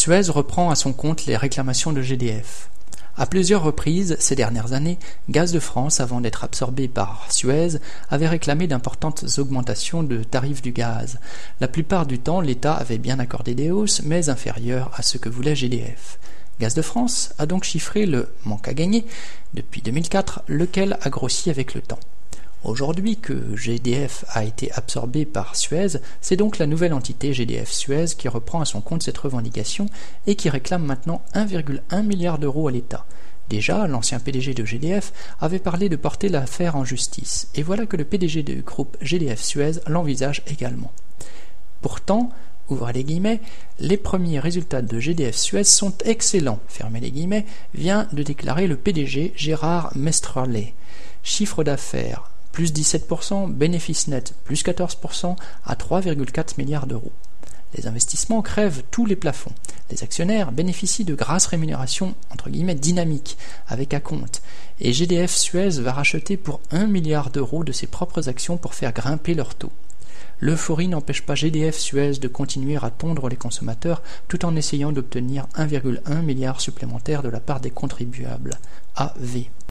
Suez reprend à son compte les réclamations de GDF. À plusieurs reprises ces dernières années, Gaz de France, avant d'être absorbé par Suez, avait réclamé d'importantes augmentations de tarifs du gaz. La plupart du temps, l'État avait bien accordé des hausses, mais inférieures à ce que voulait GDF. Gaz de France a donc chiffré le manque à gagner depuis 2004, lequel a grossi avec le temps. Aujourd'hui que GDF a été absorbé par Suez, c'est donc la nouvelle entité GDF-Suez qui reprend à son compte cette revendication et qui réclame maintenant 1,1 milliard d'euros à l'État. Déjà, l'ancien PDG de GDF avait parlé de porter l'affaire en justice, et voilà que le PDG du groupe GDF-Suez l'envisage également. Pourtant, ouvrez les guillemets, les premiers résultats de GDF-Suez sont excellents, fermez les guillemets, vient de déclarer le PDG Gérard Mestrallet. Chiffre d'affaires plus 17%, bénéfice net plus 14% à 3,4 milliards d'euros. Les investissements crèvent tous les plafonds. Les actionnaires bénéficient de grasses rémunérations entre guillemets dynamiques avec acompte. Et GDF Suez va racheter pour 1 milliard d'euros de ses propres actions pour faire grimper leur taux. L'euphorie n'empêche pas GDF Suez de continuer à tondre les consommateurs tout en essayant d'obtenir 1,1 milliard supplémentaire de la part des contribuables. AV.